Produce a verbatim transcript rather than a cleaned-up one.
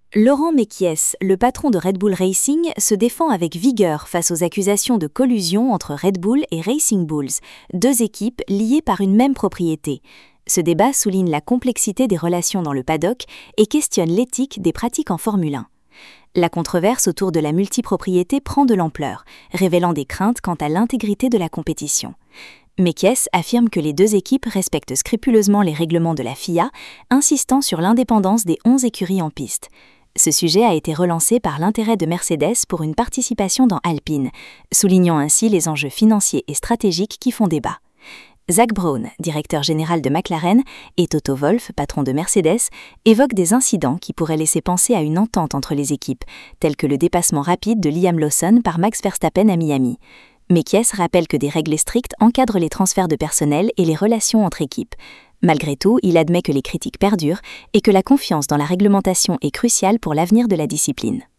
Laurent Mekies, le patron de Red Bull Racing, se défend avec vigueur face aux accusations de collusion entre Red Bull et Racing Bulls, deux équipes liées par une même propriété. Ce débat souligne la complexité des relations dans le paddock et questionne l'éthique des pratiques en Formule un. La controverse autour de la multipropriété prend de l'ampleur, révélant des craintes quant à l'intégrité de la compétition. Mekies affirme que les deux équipes respectent scrupuleusement les règlements de la F I A, insistant sur l'indépendance des onze écuries en piste. Ce sujet a été relancé par l'intérêt de Mercedes pour une participation dans Alpine, soulignant ainsi les enjeux financiers et stratégiques qui font débat. Zak Brown, directeur général de McLaren, et Toto Wolff, patron de Mercedes, évoquent des incidents qui pourraient laisser penser à une entente entre les équipes, tels que le dépassement rapide de Liam Lawson par Max Verstappen à Miami. Mekies rappelle que des règles strictes encadrent les transferts de personnel et les relations entre équipes. Malgré tout, il admet que les critiques perdurent et que la confiance dans la réglementation est cruciale pour l'avenir de la discipline.